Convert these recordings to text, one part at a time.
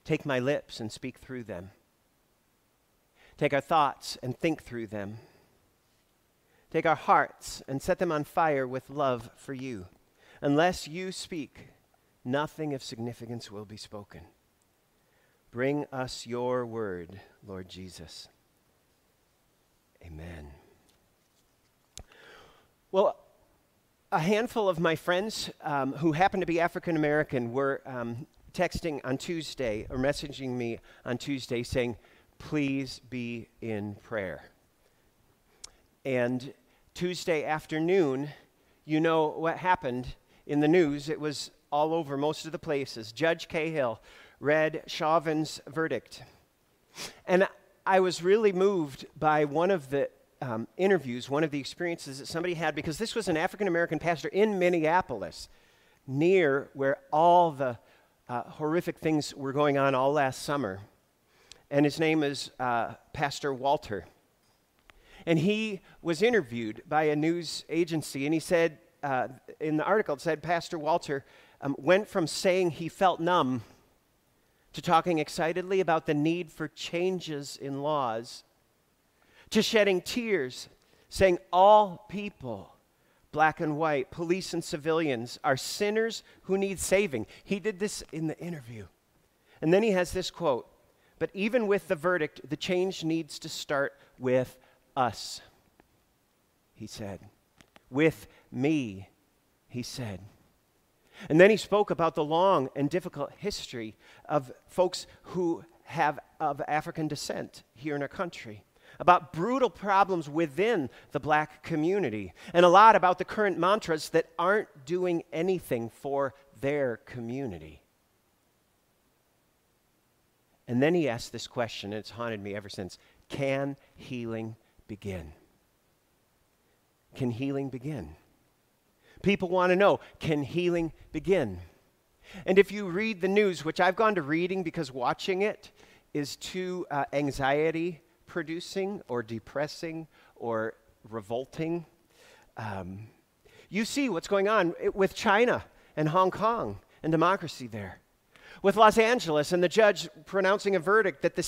Take my lips and speak through them. Take our thoughts and think through them. Take our hearts and set them on fire with love for you. Unless you speak, nothing of significance will be spoken. Bring us your word, Lord Jesus. Amen. Well, a handful of my friends who happen to be African American were texting on Tuesday or messaging me on Tuesday saying, please be in prayer. And Tuesday afternoon, you know what happened in the news. It was all over most of the places. Judge Cahill read Chauvin's verdict. And I was really moved by one of the interviews, one of the experiences that somebody had, because this was an African-American pastor in Minneapolis, near where all the horrific things were going on all last summer. And his name is Pastor Walter. And he was interviewed by a news agency, and he said, in the article, it said Pastor Walter went from saying he felt numb to talking excitedly about the need for changes in laws, to shedding tears, saying all people, black and white, police and civilians, are sinners who need saving. He did this in the interview. And then he has this quote, but even with the verdict, the change needs to start with us, he said. With me, he said. And then he spoke about the long and difficult history of folks who have of African descent here in our country, about brutal problems within the black community, and a lot about the current mantras that aren't doing anything for their community. And then he asked this question, and it's haunted me ever since. Can healing begin? Can healing begin? People want to know, can healing begin? And if you read the news, which I've gone to reading because watching it is too anxiety-producing or depressing or revolting, you see what's going on with China and Hong Kong and democracy there. With Los Angeles and the judge pronouncing a verdict that the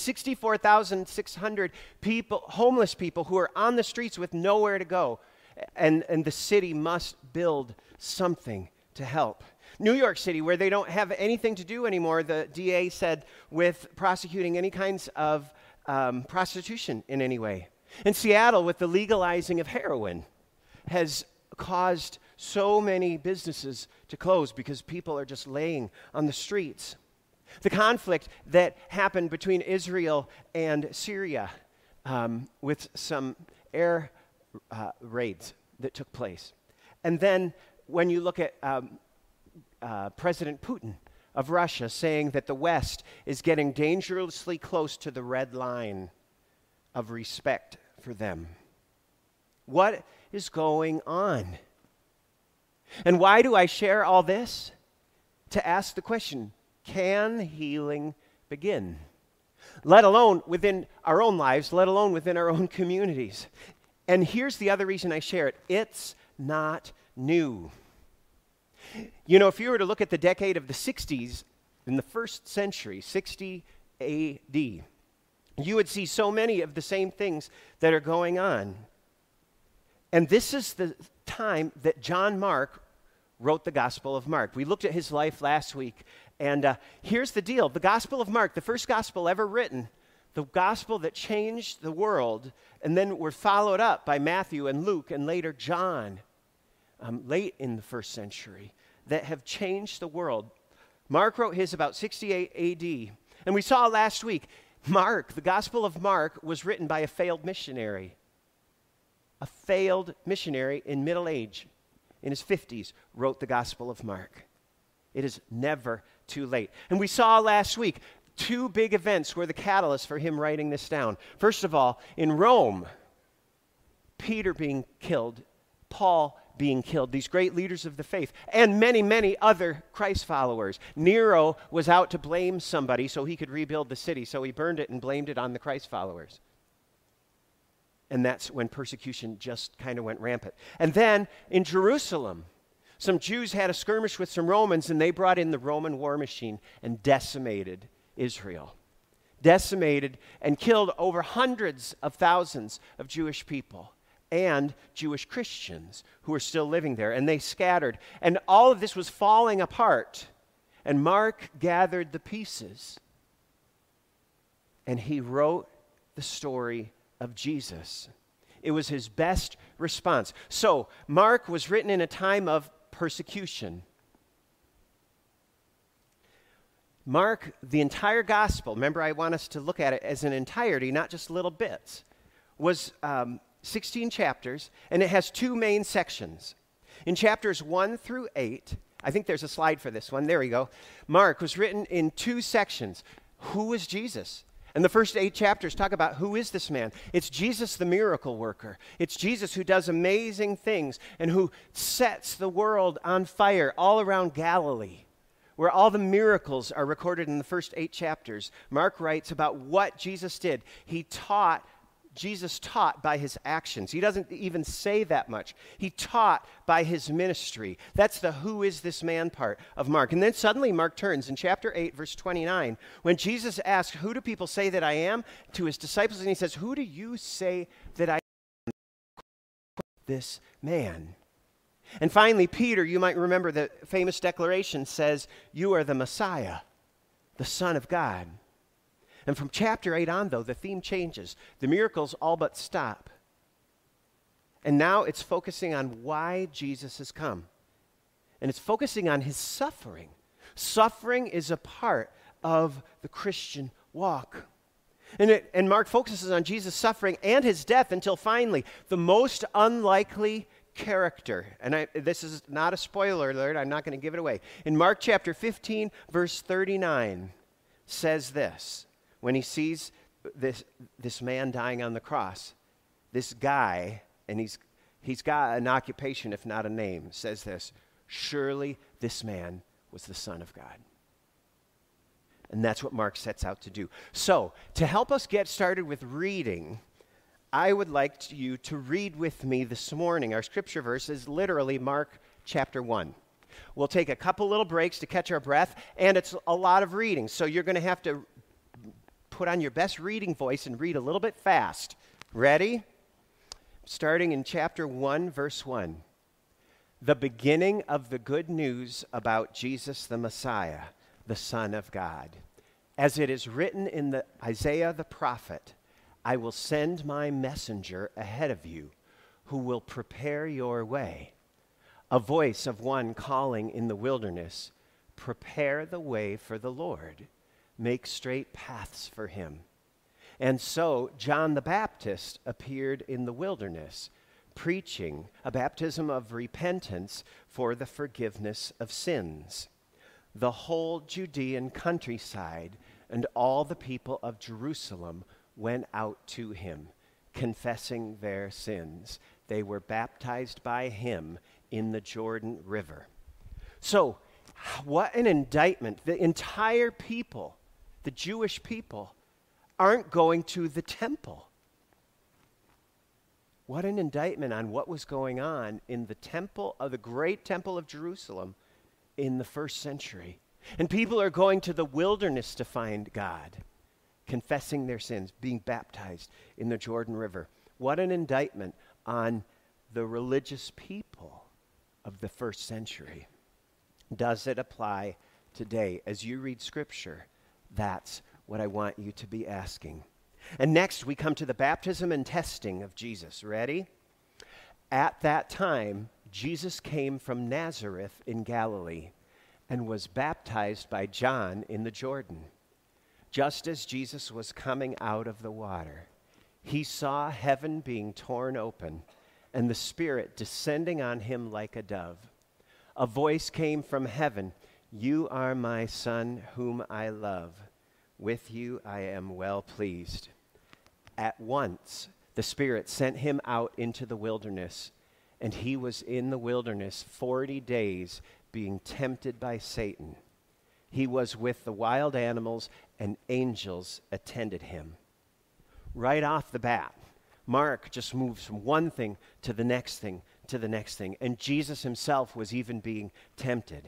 64,600 people, homeless people who are on the streets with nowhere to go, and the city must build something to help. New York City, where they don't have anything to do anymore, the DA said, with prosecuting any kinds of prostitution in any way. In Seattle, with the legalizing of heroin, has caused so many businesses to close because people are just laying on the streets. The conflict that happened between Israel and Syria with some air raids that took place. And then when you look at President Putin of Russia saying that the West is getting dangerously close to the red line of respect for them. What is going on? And why do I share all this? To ask the question, can healing begin? Let alone within our own lives, let alone within our own communities. And here's the other reason I share it. It's not new. You know, if you were to look at the decade of the 60s, in the first century, 60 A.D., you would see so many of the same things that are going on. And this is the time that John Mark wrote the Gospel of Mark. We looked at his life last week, and here's the deal. The Gospel of Mark, the first gospel ever written, the gospel that changed the world, and then were followed up by Matthew and Luke and later John, late in the first century, that have changed the world. Mark wrote his about 68 A.D., and we saw last week, Mark, the Gospel of Mark, was written by a failed missionary. A failed missionary in middle age, in his 50s, wrote the Gospel of Mark. It is never too late. And we saw last week, two big events were the catalyst for him writing this down. First of all, in Rome, Peter being killed, Paul being killed, these great leaders of the faith, and many, many other Christ followers. Nero was out to blame somebody so he could rebuild the city, so he burned it and blamed it on the Christ followers. And that's when persecution just kind of went rampant. And then in Jerusalem, some Jews had a skirmish with some Romans, and they brought in the Roman war machine and decimated Israel, decimated and killed over hundreds of thousands of Jewish people and Jewish Christians who were still living there, and they scattered. And all of this was falling apart. And Mark gathered the pieces, and he wrote the story of Jesus. It was his best response. So, Mark was written in a time of persecution. Mark, the entire gospel, remember I want us to look at it as an entirety, not just little bits, was 16 chapters, and it has two main sections. In chapters 1 through 8, I think there's a slide for this one. There we go. Mark was written in two sections. Who is Jesus? And the first 8 chapters talk about who is this man. It's Jesus the miracle worker. It's Jesus who does amazing things and who sets the world on fire all around Galilee, where all the miracles are recorded in the first 8 chapters. Mark writes about what Jesus did. Jesus taught by his actions. He doesn't even say that much. He taught by his ministry. That's the who is this man part of Mark. And then suddenly Mark turns in chapter 8, verse 29, when Jesus asks, who do people say that I am, to his disciples, and he says, who do you say that I am, this man? And finally, Peter, you might remember the famous declaration, says, you are the Messiah, the Son of God. And from chapter 8 on, though, the theme changes. The miracles all but stop. And now it's focusing on why Jesus has come. And it's focusing on his suffering. Suffering is a part of the Christian walk. And Mark focuses on Jesus' suffering and his death until finally, the most unlikely character, and this is not a spoiler alert, I'm not going to give it away. In Mark chapter 15, verse 39, says this. When he sees this man dying on the cross, this guy, and he's got an occupation if not a name, says this, surely this man was the Son of God. And that's what Mark sets out to do. So, to help us get started with reading, I would like you to read with me this morning. Our scripture verse is literally Mark chapter 1. We'll take a couple little breaks to catch our breath, and it's a lot of reading, so you're going to have to put on your best reading voice and read a little bit fast. Ready? Starting in chapter 1, verse 1. The beginning of the good news about Jesus the Messiah, the Son of God. As it is written in Isaiah the prophet, I will send my messenger ahead of you, who will prepare your way. A voice of one calling in the wilderness, prepare the way for the Lord. Make straight paths for him. And so John the Baptist appeared in the wilderness, preaching a baptism of repentance for the forgiveness of sins. The whole Judean countryside and all the people of Jerusalem went out to him, confessing their sins. They were baptized by him in the Jordan River. So, what an indictment. The entire people, the Jewish people, aren't going to the temple. What an indictment on what was going on in the temple of the great temple of Jerusalem in the first century. And people are going to the wilderness to find God, confessing their sins, being baptized in the Jordan River. What an indictment on the religious people of the first century. Does it apply today? As you read Scripture, that's what I want you to be asking. And next, we come to the baptism and testing of Jesus. Ready? At that time, Jesus came from Nazareth in Galilee and was baptized by John in the Jordan. Just as Jesus was coming out of the water, he saw heaven being torn open and the Spirit descending on him like a dove. A voice came from heaven, "You are my Son, whom I love. With you I am well pleased." At once, the Spirit sent him out into the wilderness, and he was in the wilderness 40 days being tempted by Satan. He was with the wild animals, and angels attended him. Right off the bat, Mark just moves from one thing to the next thing to the next thing. And Jesus himself was even being tempted.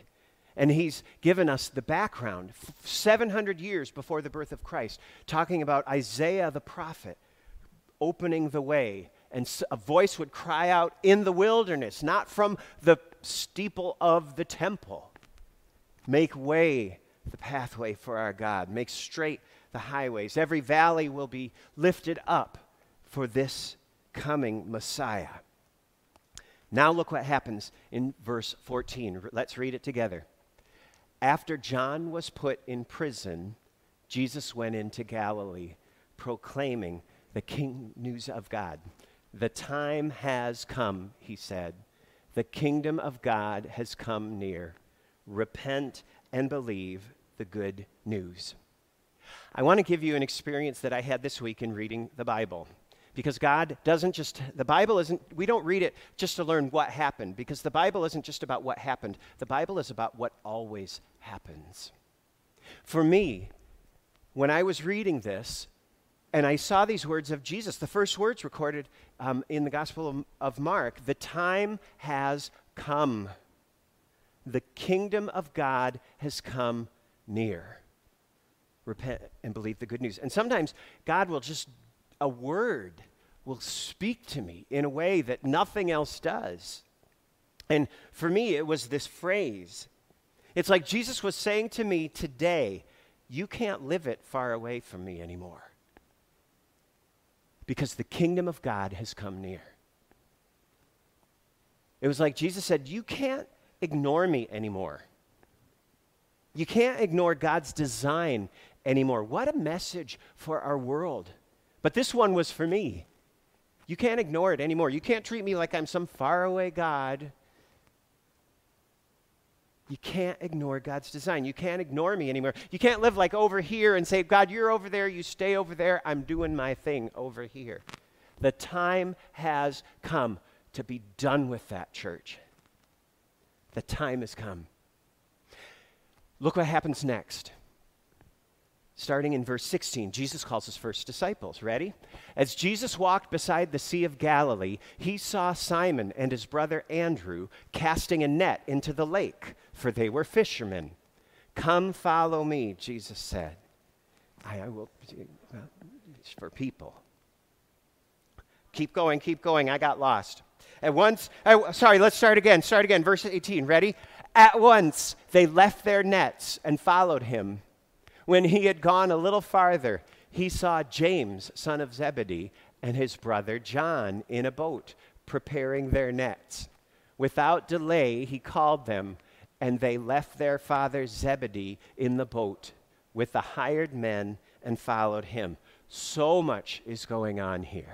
And he's given us the background, 700 years before the birth of Christ, talking about Isaiah the prophet opening the way. And a voice would cry out in the wilderness, not from the steeple of the temple. Make way, the pathway for our God. Make straight the highways. Every valley will be lifted up for this coming Messiah. Now look what happens in verse 14. Let's read it together. After John was put in prison, Jesus went into Galilee, proclaiming the news of God. The time has come, he said. The kingdom of God has come near. Repent and believe the good news. I want to give you an experience that I had this week in reading the Bible. Because God doesn't just, the Bible isn't, we don't read it just to learn what happened. Because the Bible isn't just about what happened. The Bible is about what always happens. For me, when I was reading this, and I saw these words of Jesus, the first words recorded in the Gospel of Mark, the time has come. The kingdom of God has come near. Repent and believe the good news. And sometimes God will just, a word will speak to me in a way that nothing else does. And for me, it was this phrase. It's like Jesus was saying to me today, you can't live it far away from me anymore. Because the kingdom of God has come near. It was like Jesus said, you can't ignore me anymore. You can't ignore God's design anymore. What a message for our world. But this one was for me. You can't ignore it anymore. You can't treat me like I'm some faraway God. You can't ignore God's design. You can't ignore me anymore. You can't live like over here and say, God, you're over there, you stay over there, I'm doing my thing over here. The time has come to be done with that, church. The time has come. Look what happens next. Starting in verse 16, Jesus calls his first disciples. Ready? As Jesus walked beside the Sea of Galilee, he saw Simon and his brother Andrew casting a net into the lake, for they were fishermen. Come follow me, Jesus said. I will, it's for people. Keep going, I got lost. At once, let's start again, verse 18, ready? At once they left their nets and followed him. When he had gone a little farther, he saw James, son of Zebedee, and his brother John in a boat, preparing their nets. Without delay, he called them, and they left their father Zebedee in the boat with the hired men and followed him. So much is going on here.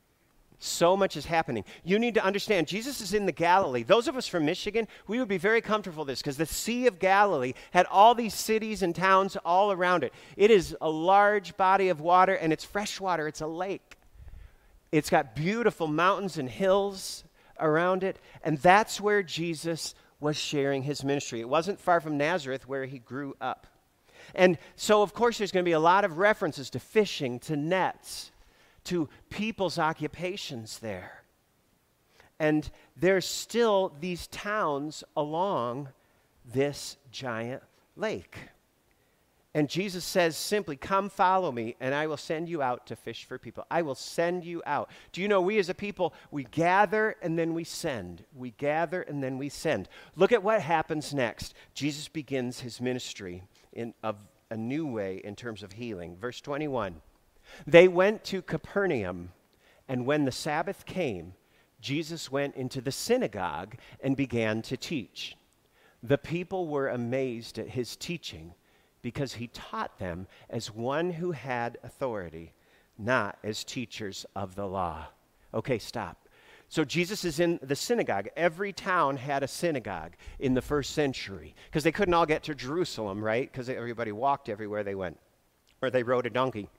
So much is happening. You need to understand, Jesus is in the Galilee. Those of us from Michigan, we would be very comfortable with this because the Sea of Galilee had all these cities and towns all around it. It is a large body of water, and it's fresh water. It's a lake. It's got beautiful mountains and hills around it, and that's where Jesus was sharing his ministry. It wasn't far from Nazareth where he grew up. And so, of course, there's going to be a lot of references to fishing, to nets, to people's occupations there. And there's still these towns along this giant lake. And Jesus says simply, come follow me, and I will send you out to fish for people. I will send you out. Do you know, we as a people, we gather and then we send. We gather and then we send. Look at what happens next. Jesus begins his ministry in a new way in terms of healing. Verse 21. They went to Capernaum, and when the Sabbath came, Jesus went into the synagogue and began to teach. The people were amazed at his teaching because he taught them as one who had authority, not as teachers of the law. Okay, stop. So Jesus is in the synagogue. Every town had a synagogue in the first century because they couldn't all get to Jerusalem, right? Because everybody walked everywhere they went, or they rode a donkey,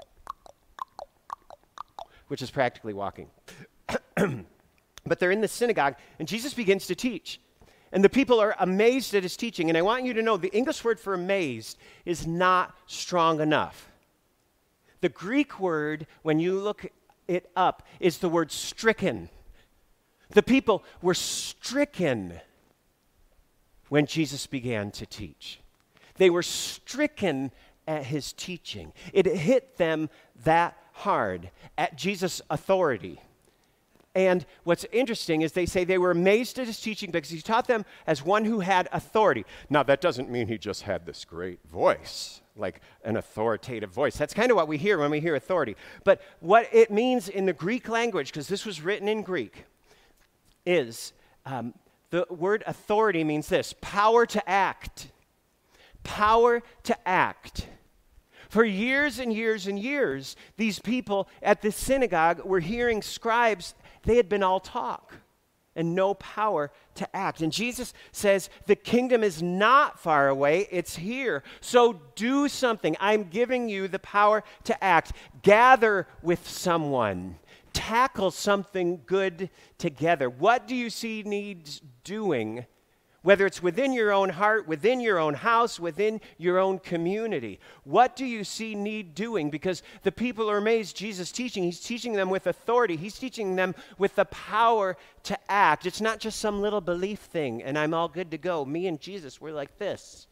which is practically walking. But they're in the synagogue, and Jesus begins to teach. And the people are amazed at his teaching. And I want you to know the English word for amazed is not strong enough. The Greek word, when you look it up, is the word stricken. The people were stricken when Jesus began to teach. They were stricken at his teaching. It hit them that hard at Jesus' authority. And what's interesting is they say they were amazed at his teaching because he taught them as one who had authority. Now, that doesn't mean he just had this great voice, like an authoritative voice. That's kind of what we hear when we hear authority. But what it means in the Greek language, because this was written in Greek, is the word authority means this: power to act. Power to act. For years and years and years, these people at the synagogue were hearing scribes. They had been all talk and no power to act. And Jesus says, the kingdom is not far away, it's here. So do something. I'm giving you the power to act. Gather with someone. Tackle something good together. What do you see needs doing? Whether it's within your own heart, within your own house, within your own community. What do you see need doing? Because the people are amazed. Jesus teaching. He's teaching them with authority. He's teaching them with the power to act. It's not just some little belief thing and I'm all good to go. Me and Jesus, we're like this.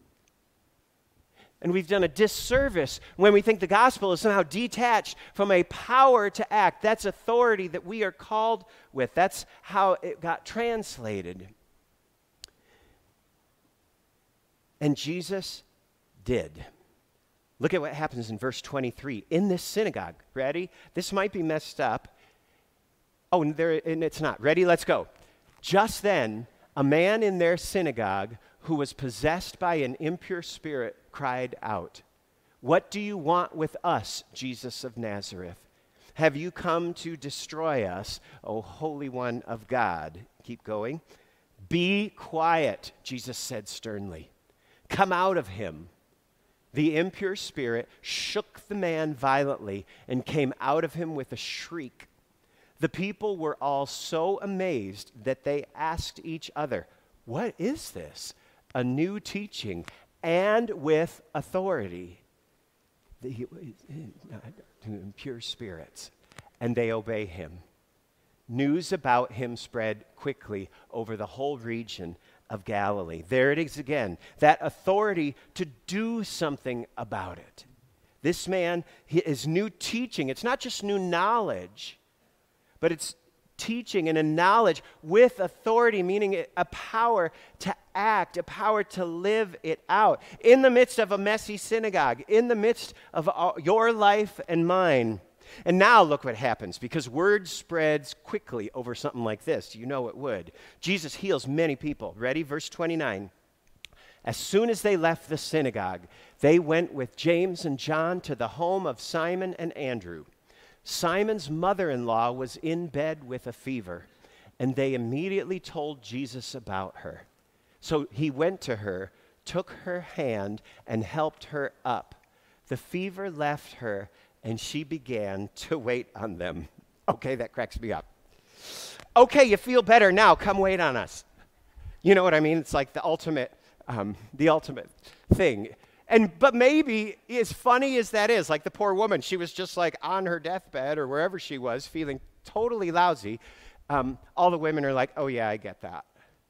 And we've done a disservice when we think the gospel is somehow detached from a power to act. That's authority that we are called with. That's how it got translated. And Jesus did. Look at what happens in verse 23. In this synagogue, ready? This might be messed up. Oh, and it's not. Ready? Let's go. Just then, a man in their synagogue who was possessed by an impure spirit cried out, "What do you want with us, Jesus of Nazareth? Have you come to destroy us, O Holy One of God?" Keep going. "Be quiet," Jesus said sternly. "Come out of him." The impure spirit shook the man violently and came out of him with a shriek. The people were all so amazed that they asked each other, "What is this? A new teaching and with authority." To impure spirits, and they obey him. News about him spread quickly over the whole region of Galilee. There it is again, that authority to do something about it. This man, his new teaching, it's not just new knowledge, but it's teaching and a knowledge with authority, meaning a power to act, a power to live it out. In the midst of a messy synagogue, in the midst of your life and mine. And now look what happens, because word spreads quickly over something like this. You know it would. Jesus heals many people. Ready? Verse 29. As soon as they left the synagogue, they went with James and John to the home of Simon and Andrew. Simon's mother-in-law was in bed with a fever, and they immediately told Jesus about her. So he went to her, took her hand, and helped her up. The fever left her, and she began to wait on them. Okay, that cracks me up. Okay, you feel better now. Come wait on us. You know what I mean? It's like the ultimate thing. But maybe, as funny as that is, like the poor woman, she was just like on her deathbed or wherever she was, feeling totally lousy. All the women are like, "Oh yeah, I get that."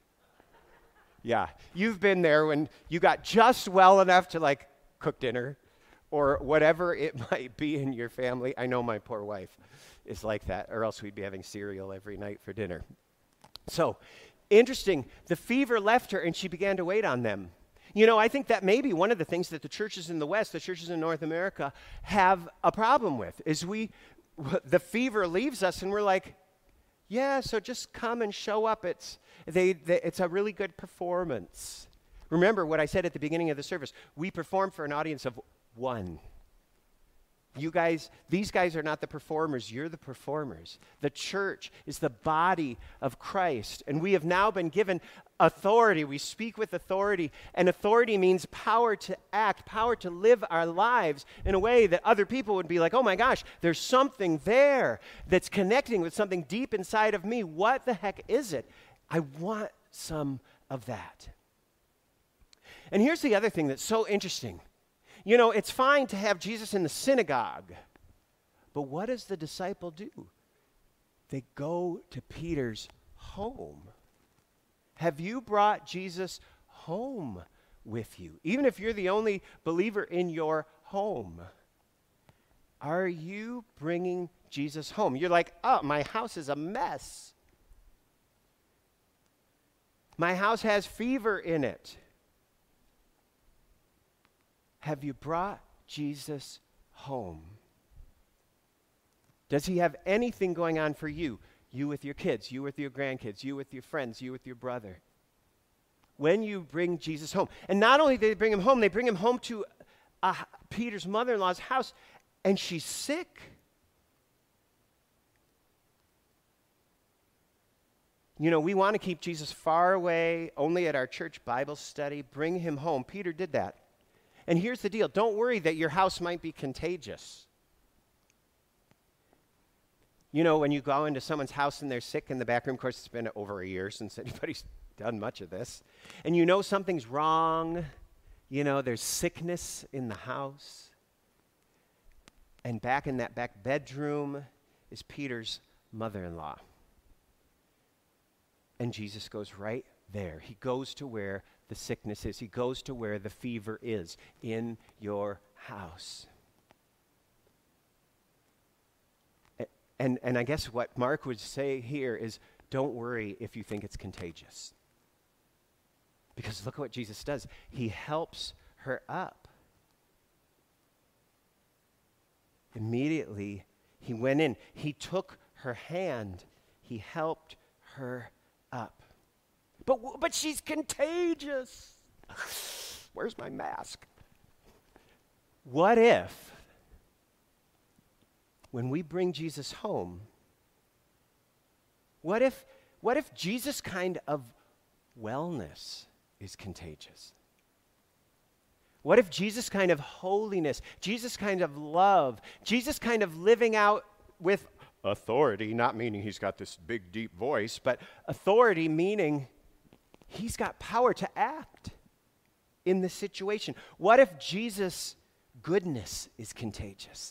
Yeah, you've been there when you got just well enough to like cook dinner or whatever it might be in your family. I know my poor wife is like that, or else we'd be having cereal every night for dinner. So, interesting, the fever left her and she began to wait on them. You know, I think that may be one of the things that the churches in the West, the churches in North America, have a problem with, is the fever leaves us and we're like, yeah, so just come and show up. It's a really good performance. Remember what I said at the beginning of the service. We perform for an audience of one. You guys, these guys are not the performers, you're the performers. The church is the body of Christ, and we have now been given authority. We speak with authority, and authority means power to act, power to live our lives in a way that other people would be like, "Oh my gosh, there's something there that's connecting with something deep inside of me. What the heck is it? I want some of that." And here's the other thing that's so interesting. You know, it's fine to have Jesus in the synagogue, but what does the disciple do? They go to Peter's home. Have you brought Jesus home with you. Even if you're the only believer in your home, are you bringing Jesus home? You're like, oh, my house is a mess. My house has fever in it. Have you brought Jesus home? Does he have anything going on for you? You with your kids, you with your grandkids, you with your friends, you with your brother. When you bring Jesus home. And not only do they bring him home to Peter's mother-in-law's house, and she's sick. You know, we want to keep Jesus far away, only at our church Bible study. Bring him home. Peter did that. And here's the deal. Don't worry that your house might be contagious. You know, when you go into someone's house and they're sick in the back room, of course, it's been over a year since anybody's done much of this, and you know something's wrong, you know, there's sickness in the house, and back in that back bedroom is Peter's mother-in-law. And Jesus goes right there. He goes to where the sickness is. He goes to where the fever is, in your house. And I guess what Mark would say here is, don't worry if you think it's contagious. Because look at what Jesus does. He helps her up. Immediately, he went in. He took her hand. He helped her up. But she's contagious. Where's my mask? What if, when we bring Jesus home, what if Jesus' kind of wellness is contagious? What if Jesus' kind of holiness, Jesus' kind of love, Jesus' kind of living out with authority, not meaning he's got this big, deep voice, but authority meaning he's got power to act in this situation. What if Jesus' goodness is contagious?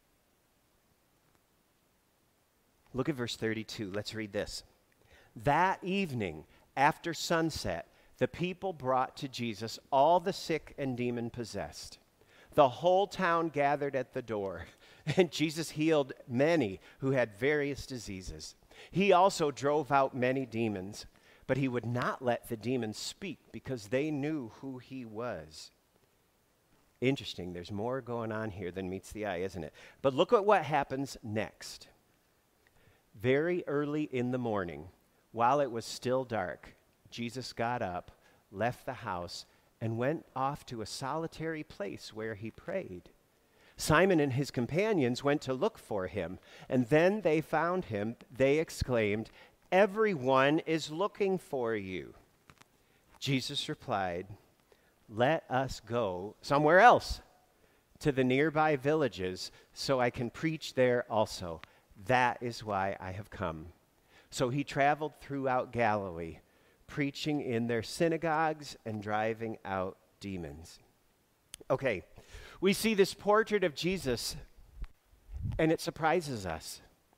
Look at verse 32. Let's read this. That evening, after sunset, the people brought to Jesus all the sick and demon-possessed. The whole town gathered at the door, and Jesus healed many who had various diseases. He also drove out many demons, but he would not let the demons speak because they knew who he was. Interesting. There's more going on here than meets the eye, isn't it? But look at what happens next. Very early in the morning, while it was still dark, Jesus got up, left the house, and went off to a solitary place where he prayed. Simon and his companions went to look for him, and then they found him. They exclaimed, "Everyone is looking for you." Jesus replied, "Let us go somewhere else, to the nearby villages, so I can preach there also. That is why I have come." So he traveled throughout Galilee, preaching in their synagogues and driving out demons. Okay, we see this portrait of Jesus, and it surprises us.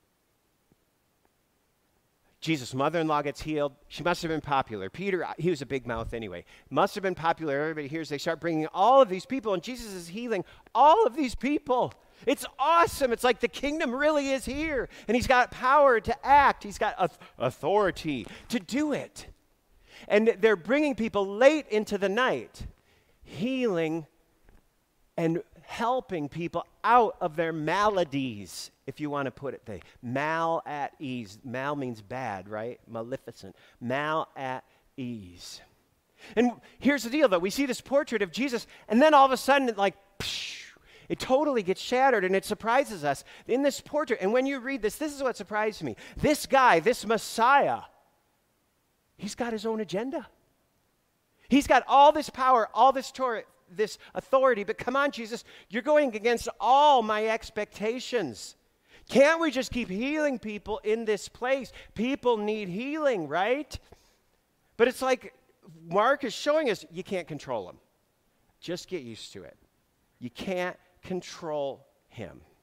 Jesus' mother-in-law gets healed. She must have been popular. Peter, he was a big mouth anyway. Must have been popular. Everybody hears they start bringing all of these people, and Jesus is healing all of these people. It's awesome. It's like the kingdom really is here, and he's got power to act. He's got authority to do it. And they're bringing people late into the night, healing and helping people out of their maladies, if you want to put it there. Mal at ease. Mal means bad, right? Maleficent. Mal at ease. And here's the deal, though. We see this portrait of Jesus, and then all of a sudden, it totally gets shattered, and it surprises us in this portrait. And when you read this is what surprised me. This guy, this Messiah, he's got his own agenda. He's got all this power, all this authority, but come on, Jesus, you're going against all my expectations. Can't we just keep healing people in this place? People need healing, right? But it's like Mark is showing us you can't control him. Just get used to it. You can't control him.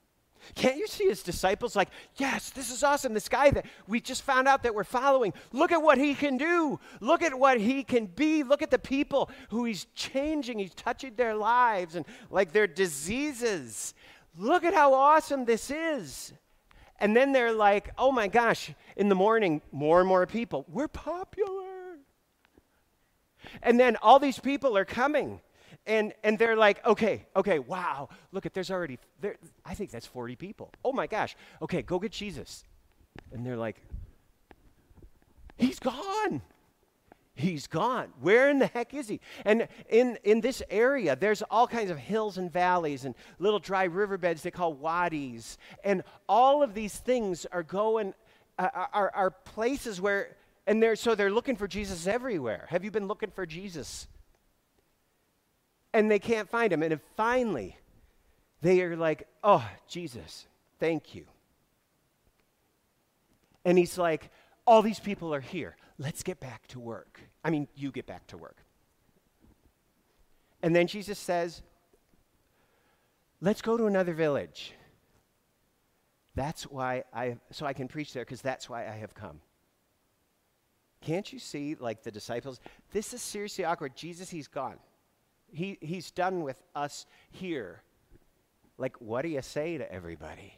Can't you see his disciples like, yes, this is awesome. This guy that we just found out that we're following, look at what he can do. Look at what he can be. Look at the people who he's changing. He's touching their lives and like their diseases. Look at how awesome this is. And then they're like, oh my gosh, in the morning, more and more people. We're popular. And then all these people are coming. And they're like, okay, wow, look at, I think that's 40 people. Oh my gosh, okay, go get Jesus. And they're like, he's gone. He's gone. Where in the heck is he? And in this area, there's all kinds of hills and valleys and little dry riverbeds they call wadis. And all of these things are are places where, so they're looking for Jesus everywhere. Have you been looking for Jesus? And they can't find him. And finally, they are like, oh, Jesus, thank you. And he's like, all these people are here. Let's get back to work. I mean, you get back to work. And then Jesus says, let's go to another village. That's why so I can preach there, because that's why I have come. Can't you see, like the disciples? This is seriously awkward. Jesus, he's gone. He's done with us here. Like, what do you say to everybody?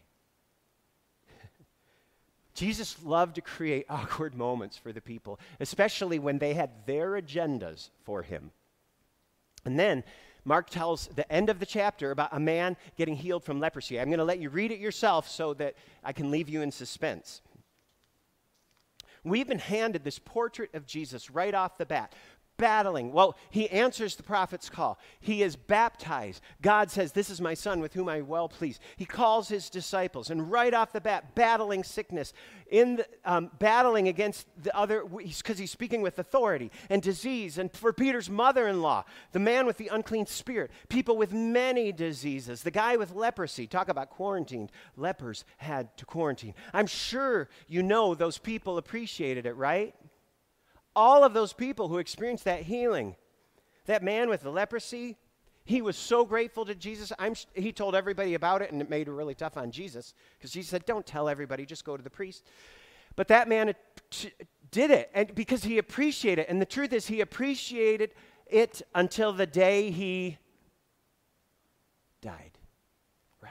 Jesus loved to create awkward moments for the people, especially when they had their agendas for him. And then Mark tells the end of the chapter about a man getting healed from leprosy. I'm going to let you read it yourself so that I can leave you in suspense. We've been handed this portrait of Jesus right off the bat. Battling. Well, he answers the prophet's call. He is baptized. God says, this is my son with whom I am well pleased. He calls his disciples, and right off the bat, battling sickness, battling against the other, because he's speaking with authority, and disease, and for Peter's mother-in-law, the man with the unclean spirit, people with many diseases, the guy with leprosy. Talk about quarantined. Lepers had to quarantine. I'm sure you know those people appreciated it, right? All of those people who experienced that healing, that man with the leprosy, he was so grateful to Jesus. He told everybody about it, and it made it really tough on Jesus, because Jesus said, don't tell everybody, just go to the priest. But that man did it, and because he appreciated it. And the truth is, he appreciated it until the day he died. Right?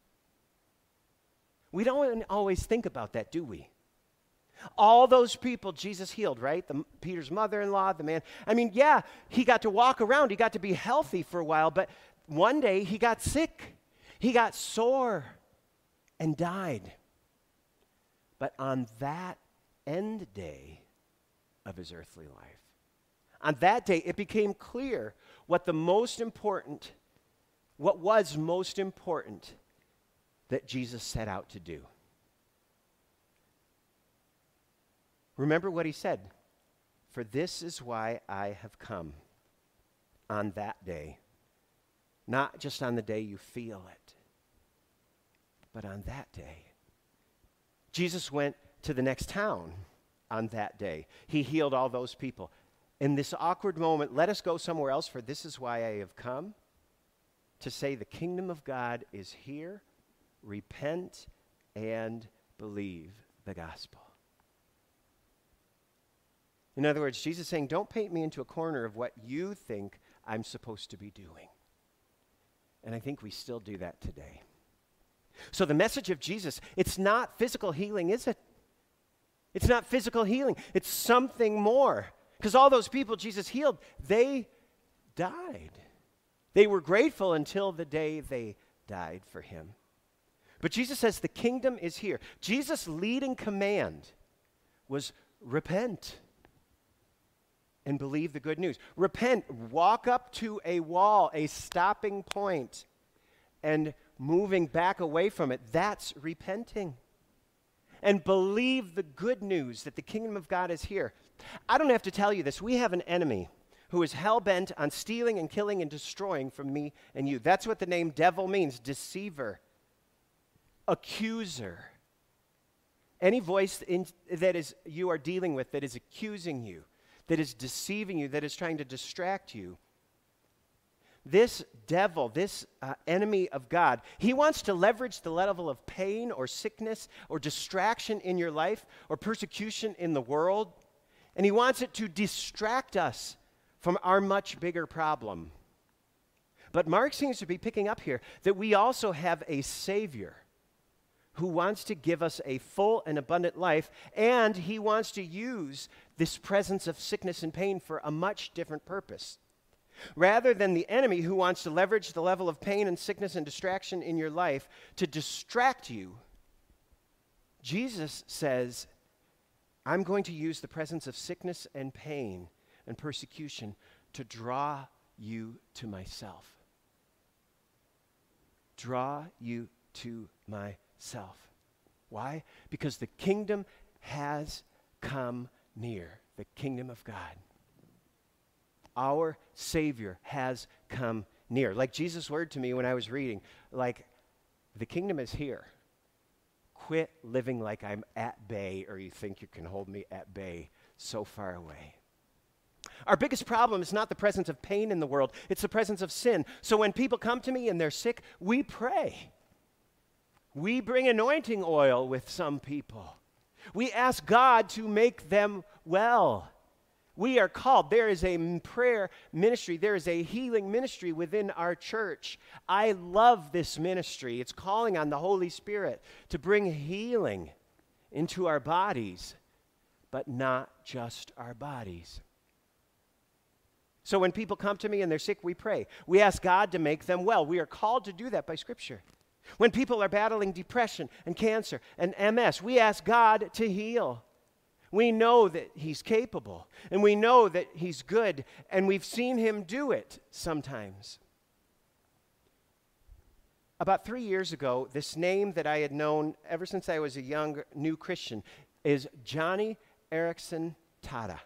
We don't always think about that, do we? All those people Jesus healed, right? Peter's mother-in-law, the man. I mean, yeah, he got to walk around. He got to be healthy for a while, but one day he got sick. He got sore and died. But on that end day of his earthly life, on that day, it became clear what was most important that Jesus set out to do. Remember what he said, for this is why I have come on that day. Not just on the day you feel it, but on that day. Jesus went to the next town on that day. He healed all those people. In this awkward moment, let us go somewhere else, for this is why I have come, to say the kingdom of God is here. Repent and believe the gospel. In other words, Jesus is saying, don't paint me into a corner of what you think I'm supposed to be doing. And I think we still do that today. So the message of Jesus, it's not physical healing, is it? It's not physical healing. It's something more. Because all those people Jesus healed, they died. They were grateful until the day they died for him. But Jesus says the kingdom is here. Jesus' leading command was repent and believe the good news. Repent, walk up to a wall, a stopping point, and moving back away from it. That's repenting. And believe the good news that the kingdom of God is here. I don't have to tell you this. We have an enemy who is hell-bent on stealing and killing and destroying from me and you. That's what the name devil means, deceiver, accuser. Any voice you are dealing with that is accusing you, that is deceiving you, that is trying to distract you, this devil, this enemy of God, he wants to leverage the level of pain or sickness or distraction in your life or persecution in the world, and he wants it to distract us from our much bigger problem. But Mark seems to be picking up here that we also have a Savior who wants to give us a full and abundant life, and he wants to use this presence of sickness and pain for a much different purpose. Rather than the enemy who wants to leverage the level of pain and sickness and distraction in your life to distract you, Jesus says, I'm going to use the presence of sickness and pain and persecution to draw you to myself. Draw you to myself. Why? Because the kingdom has come near, the kingdom of God. Our Savior has come near. Like Jesus' word to me when I was reading, like, the kingdom is here. Quit living like I'm at bay, or you think you can hold me at bay so far away. Our biggest problem is not the presence of pain in the world, it's the presence of sin. So when people come to me and they're sick, we pray. We bring anointing oil with some people. We ask God to make them well. We are called. There is a prayer ministry. There is a healing ministry within our church. I love this ministry. It's calling on the Holy Spirit to bring healing into our bodies, but not just our bodies. So when people come to me and they're sick, we pray. We ask God to make them well. We are called to do that by Scripture. When people are battling depression and cancer and MS, we ask God to heal. We know that He's capable, and we know that He's good, and we've seen Him do it sometimes. About 3 years ago, this name that I had known ever since I was a young, new Christian is Joni Eareckson Tada.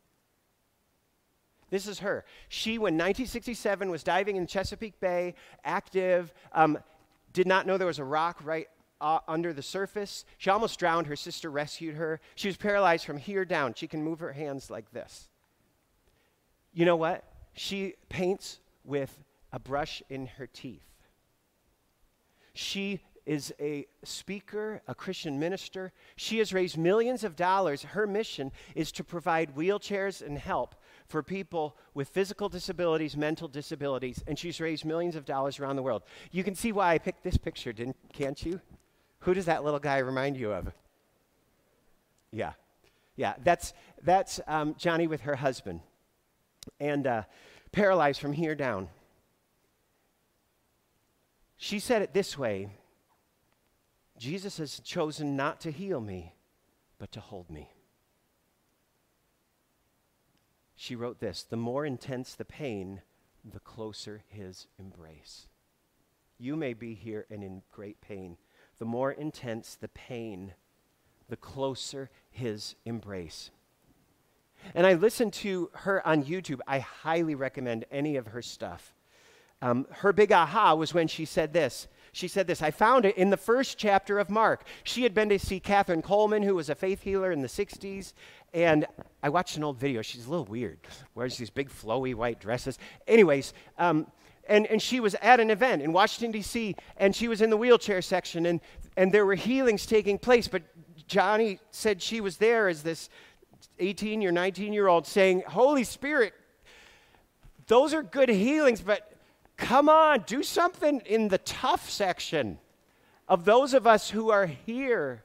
This is her. She, when 1967, was diving in Chesapeake Bay, active, did not know there was a rock right under the surface. She almost drowned. Her sister rescued her. She was paralyzed from here down. She can move her hands like this. You know what? She paints with a brush in her teeth. She is a speaker, a Christian minister. She has raised millions of dollars. Her mission is to provide wheelchairs and help for people with physical disabilities, mental disabilities, and she's raised millions of dollars around the world. You can see why I picked this picture, can't you? Who does that little guy remind you of? Yeah, that's Joni with her husband, and paralyzed from here down. She said it this way: Jesus has chosen not to heal me, but to hold me. She wrote this: the more intense the pain, the closer His embrace. You may be here and in great pain. The more intense the pain, the closer His embrace. And I listened to her on YouTube. I highly recommend any of her stuff. Her big aha was when she said this. She said this: I found it in the first chapter of Mark. She had been to see Catherine Coleman, who was a faith healer in the 60s, and I watched an old video. She's a little weird. Wears these big flowy white dresses. Anyways, and she was at an event in Washington, D.C., and she was in the wheelchair section, and there were healings taking place, but Joni said she was there as this 18 or 19-year-old saying, Holy Spirit, those are good healings, but come on, do something in the tough section of those of us who are here.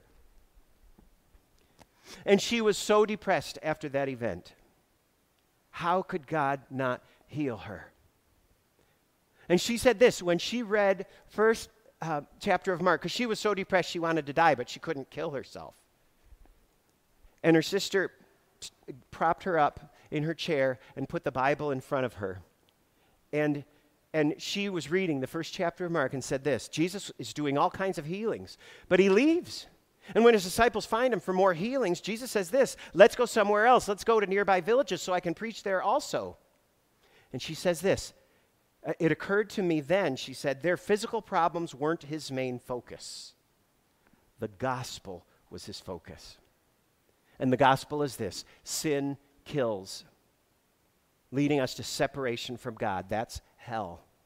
And she was so depressed after that event. How could God not heal her? And she said this when she read first chapter of Mark, because she was so depressed she wanted to die, but she couldn't kill herself. And her sister propped her up in her chair and put the Bible in front of her. And she was reading the first chapter of Mark and said this: Jesus is doing all kinds of healings, but He leaves. And when His disciples find Him for more healings, Jesus says this: let's go somewhere else. Let's go to nearby villages so I can preach there also. And she says this: it occurred to me then, she said, their physical problems weren't His main focus. The gospel was His focus. And the gospel is this: sin kills, leading us to separation from God. That's hell.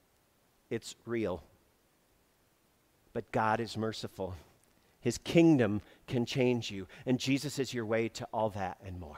It's real. But God is merciful. His kingdom can change you, and Jesus is your way to all that and more.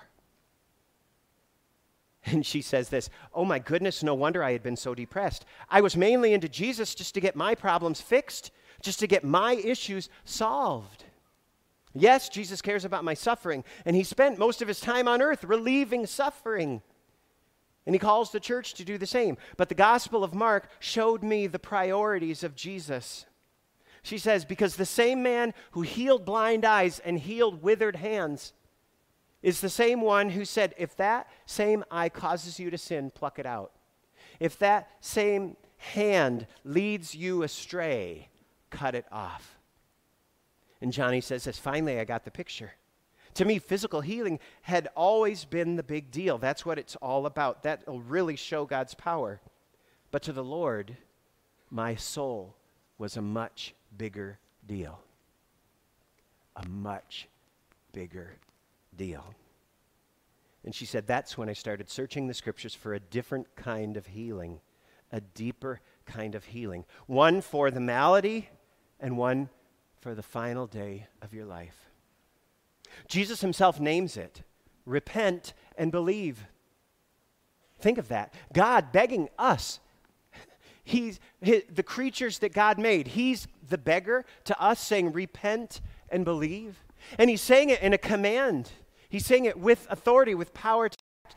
And she says this, oh my goodness, no wonder I had been so depressed. I was mainly into Jesus just to get my problems fixed, just to get my issues solved. Yes, Jesus cares about my suffering, and he spent most of his time on earth relieving suffering. And he calls the church to do the same. But the Gospel of Mark showed me the priorities of Jesus. She says, because the same man who healed blind eyes and healed withered hands is the same one who said, if that same eye causes you to sin, pluck it out. If that same hand leads you astray, cut it off. And Johnny says this, finally I got the picture. To me, physical healing had always been the big deal. That's what it's all about. That will really show God's power. But to the Lord, my soul was a much bigger deal. A much bigger deal. And she said, that's when I started searching the scriptures for a different kind of healing, a deeper kind of healing. One for the malady and one for the final day of your life. Jesus himself names it, repent and believe. Think of that. God begging us. The creatures that God made, he's the beggar to us saying, repent and believe. And he's saying it in a command. He's saying it with authority, with power.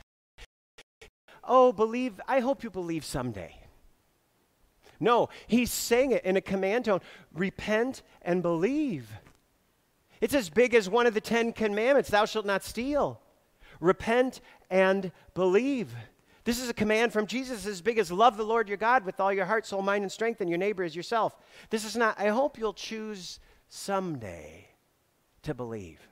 Oh, believe, I hope you believe someday. No, he's saying it in a command tone, repent and believe. It's as big as one of the 10 commandments, thou shalt not steal. Repent and believe. This is a command from Jesus as big as love the Lord your God with all your heart, soul, mind, and strength, and your neighbor as yourself. This is not, I hope you'll choose someday to believe.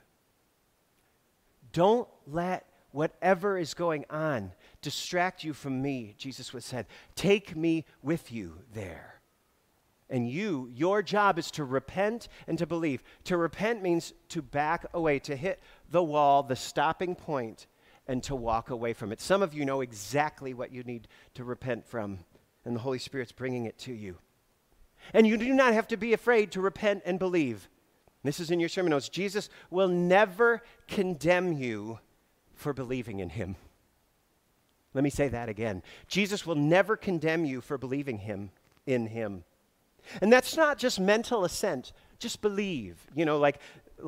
Don't let whatever is going on distract you from me, Jesus was said. Take me with you there. And your job is to repent and to believe. To repent means to back away, to hit the wall, the stopping point, and to walk away from it. Some of you know exactly what you need to repent from, and the Holy Spirit's bringing it to you. And you do not have to be afraid to repent and believe. This is in your sermon notes. Jesus will never condemn you for believing in him. Let me say that again. Jesus will never condemn you for believing in him. And that's not just mental assent. Just believe. You know, like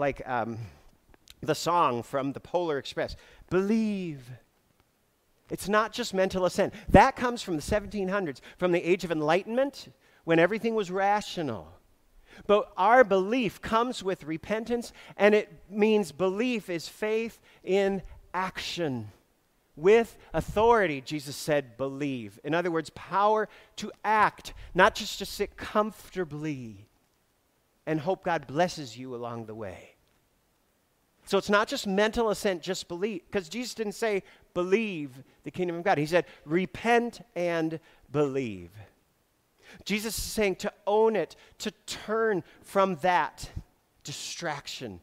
the song from the Polar Express. Believe. It's not just mental assent. That comes from the 1700s, from the Age of Enlightenment, when everything was rational. But our belief comes with repentance, and it means belief is faith in action. With authority, Jesus said, believe. In other words, power to act, not just to sit comfortably and hope God blesses you along the way. So it's not just mental assent, just believe. Because Jesus didn't say, believe the kingdom of God. He said, repent and believe. Jesus is saying to own it, to turn from that distraction.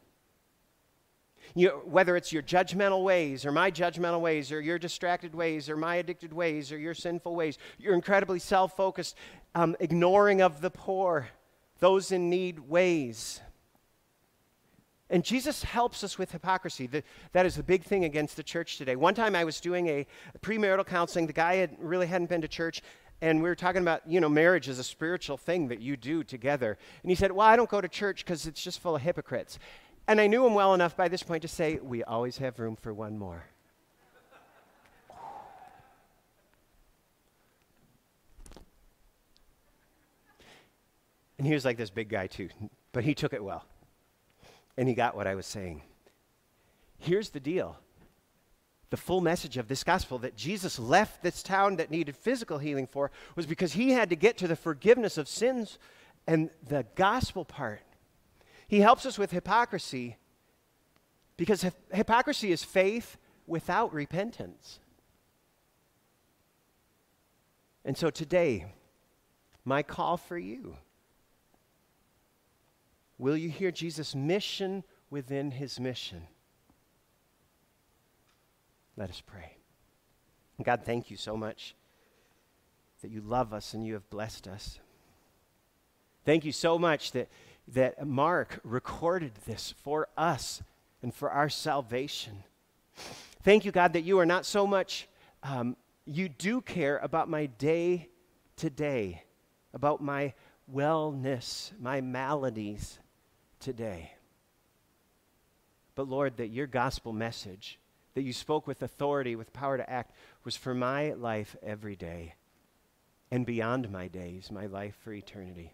Whether it's your judgmental ways or my judgmental ways or your distracted ways or my addicted ways or your sinful ways, your incredibly self-focused, ignoring of the poor, those in need ways. And Jesus helps us with hypocrisy. That is the big thing against the church today. One time I was doing a premarital counseling. The guy really hadn't been to church, and we were talking about, marriage is a spiritual thing that you do together. And he said, well, I don't go to church because it's just full of hypocrites. And I knew him well enough by this point to say, we always have room for one more. And he was like this big guy too, but he took it well. And he got what I was saying. Here's the deal. The full message of this gospel that Jesus left this town that needed physical healing for was because he had to get to the forgiveness of sins and the gospel part. He helps us with hypocrisy because hypocrisy is faith without repentance. And so today, my call for you, will you hear Jesus' mission within his mission? Let us pray. God, thank you so much that you love us and you have blessed us. Thank you so much that Mark recorded this for us and for our salvation. Thank you, God, that you are not so much, you do care about my day to day, about my wellness, my maladies today. But Lord, that your gospel message, that you spoke with authority, with power to act, was for my life every day and beyond my days, my life for eternity.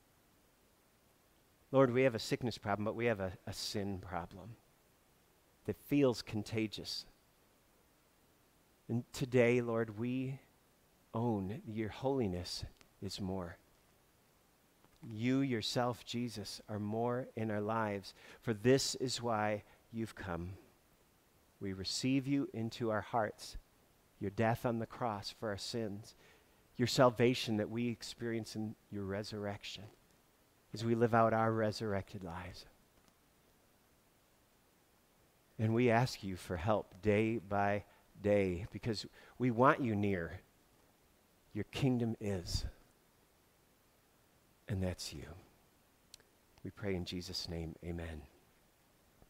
Lord, we have a sickness problem, but we have a sin problem that feels contagious. And today, Lord, we own your holiness is more. You yourself, Jesus, are more in our lives, for this is why you've come. We receive you into our hearts, your death on the cross for our sins, your salvation that we experience in your resurrection as we live out our resurrected lives. And we ask you for help day by day because we want you near. Your kingdom is, and that's you. We pray in Jesus' name, amen.